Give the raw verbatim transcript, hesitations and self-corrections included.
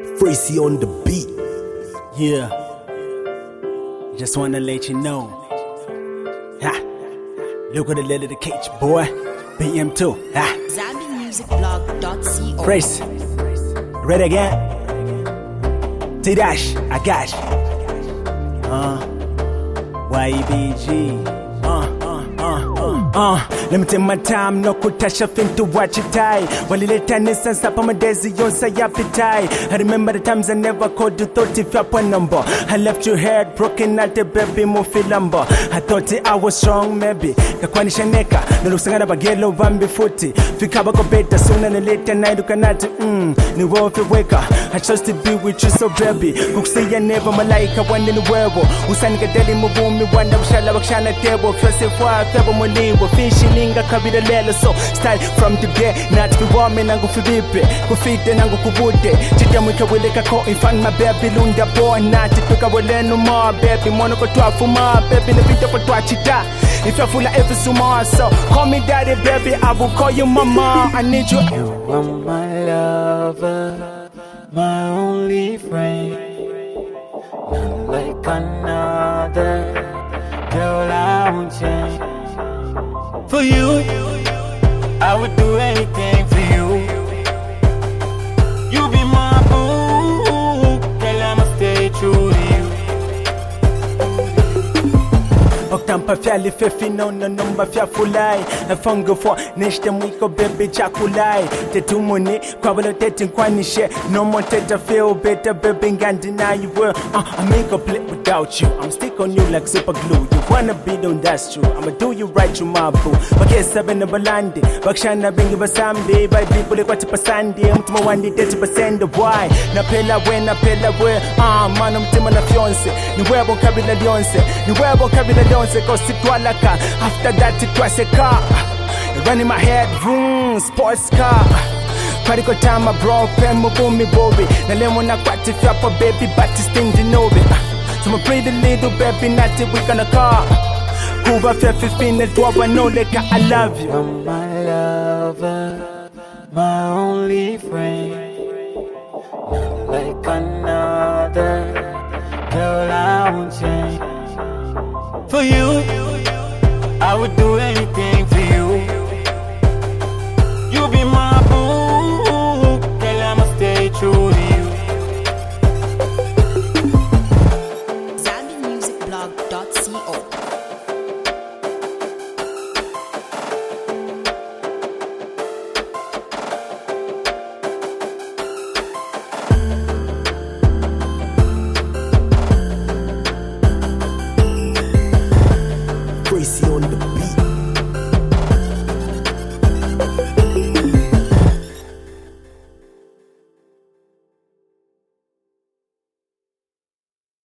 Freezy on the beat. Yeah, just wanna let you know. Ha, look at the letter the cage, boy. B M two. Ha, Zambi Music Blog dot co. Freeze. Ready again? T-Dash, I got you. Uh, Y B G. Uh, uh, uh, uh, uh. Let me take my time, no kutasha fin to watch it tie. Walileta Nissan sapa madezi yonsa yapitai. I remember the times I never called you, thought if you're one number. I left your head broken at the baby mufi lumber. I thought I was strong maybe. Kakwani shaneka, nalusangana bagelo vambi futi. Fikaba ko beta sooner than later night ukanati. Mm, ni wofi weka. I chose to be with you so baby. Kukusiya never malaika wande ni wewo. Usani kadeli mubumi wanda ushala wakshana tebo. Fyose fwa febo muliwo. Fishi ninga kabila lelo so style from the day not to be warming nangu fibipe kufite nangu kubute chita mwika wile kako infan my baby lunda boy nati tuka wile no more baby mono ko twafu ma baby ne vita ko twachita if you're full of every summer so call me daddy baby I will call you mama I need you. You are my lover, my only friend, not like another girl I won't change. For you, I would do anything for you. You be my boo, girl I'ma stay true to you. Oktampa fyali fefi no no numba fya fulai Nafunga for neshte mwiko baby chakulai Tetumuni kwa wala tete kwanishe No more tete feel better baby can't deny you will uh, I make a play without you I'm stick on you like super glue You wanna be done that's true I'ma do you right you my boo Bakesa bena balandi Bakshana bingi basambi By people kwa tipa sandi Mtuma wandi thirty percent of why Napela we napela we Ah uh, mano mtima na fiance Ni webo kabila lionse Ni webo kabila lionse Cause it was like a, after that it was a car Run in my head, vroom, sports car Party time, my bro, pen, my boom, me bobby Na lemo na kwati fiapa baby, but it's thing to know it So my pretty little baby, natty we gonna car Kuba fia fifteen, it was I know like I love you. You're my lover, my only friend, not like another girl I won't change. For you, I would do anything for you. You be my boo, girl I'ma stay true to you.